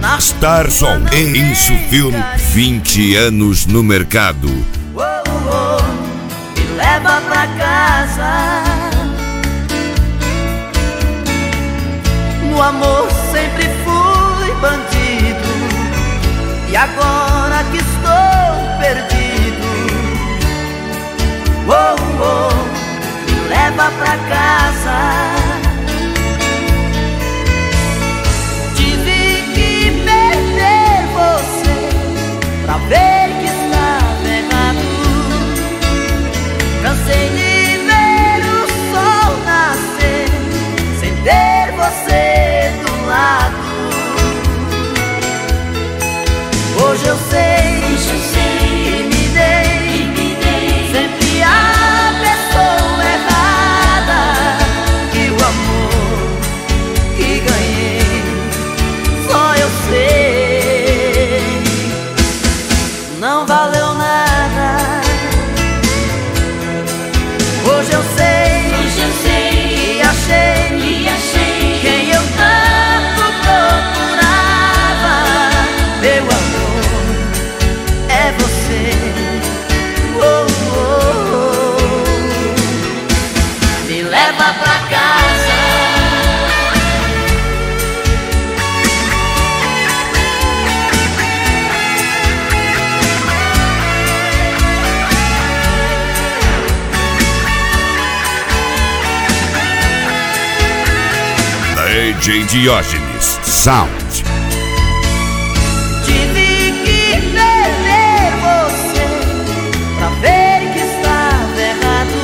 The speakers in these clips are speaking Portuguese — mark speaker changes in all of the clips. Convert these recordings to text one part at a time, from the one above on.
Speaker 1: Starson Enzo Film, 20 anos no mercado.
Speaker 2: Me leva pra casa. No amor sempre fui bandido, e agora que estou perdido, me leva pra casa. Tive que perder você pra ver que estava errado. Cansei de ver o sol nascer sem ter você do lado. Hoje eu sei que me dei sempre a pessoa errada, e o amor que ganhei só eu sei. Não valeu nada. Hoje eu sei que achei quem eu tanto procurava. Meu amor, é você. Me leva pra casa.
Speaker 1: DJ Diógenes Sound.
Speaker 2: Tive que perder você pra ver que estava errado.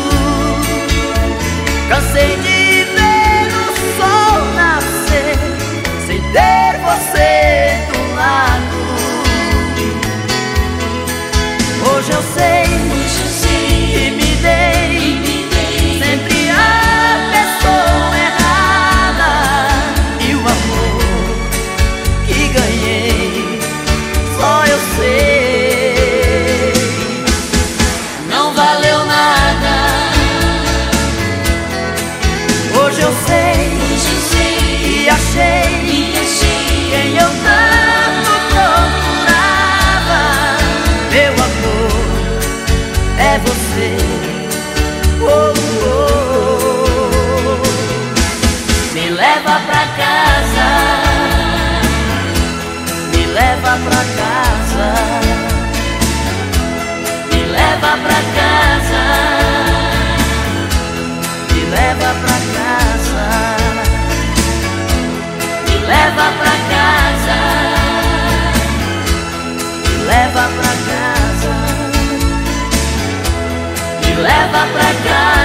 Speaker 2: Cansei de ver o sol nascer sem ter você do lado. Hoje eu sei que me dei sempre a pessoa errada, e o amor que ganhei só eu sei. Não valeu nada. Hoje eu sei que achei quem eu tanto procurava. Meu amor, é você. Me leva pra casa. Me leva pra casa. Me leva pra casa. Me leva pra casa. Me leva pra casa. Me leva pra casa. Me leva pra casa.